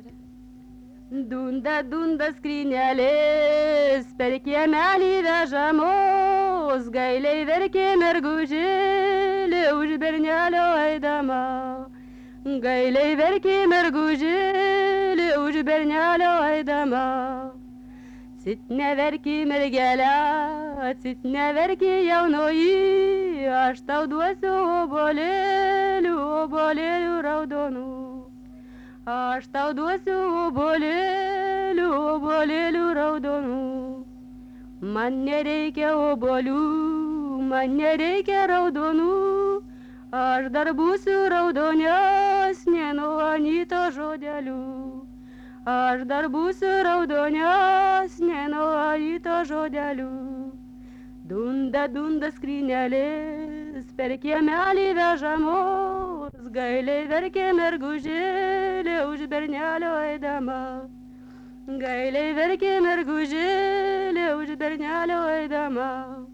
Dunda, dunda skrynelės, per kiemelį vežamos, gailiai verkė mergužėlė už bernelio eidama. Gailiai verkė mergužėlė už bernelio eidama. Cit neverki mergelė, cit neverki jaunoji, aš tau duosiu obuolėlių, obuolėlių raudonų. Aš tau duosiu obuolėlių, obuolėlių raudonų. Man nereikia obuolių, man nereikia raudonų. Aš dar būsiu raudonesnė nuo Anyto žodelių. Aš dar būsiu raudonesnė nuo Anyto žodelių. Dunda, dunda skrynelės, per kiemelį vežamos, gailiai verkė mergužėlė už bernelio eidama. Gailiai verkė mergužėlė už bernelio eidama.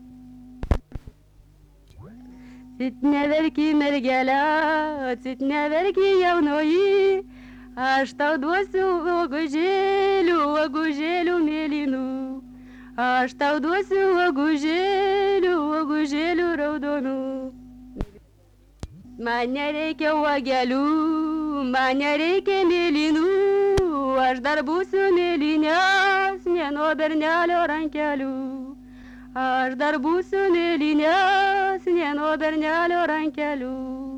Cit neverki mergelė, cit neverki jaunoji, aš tau duosiu uogužėlių, uogužėlių mėlynų. Aš tau duosiu uogužėlių, uogužėlių raudonų. Man nereikia uogelių, man nereikia mėlynų, aš dar būsiu mėlynesnė nuo bernelio rankelių. Aš dar būsiu mėlynesnė nuo bernelio rankelių.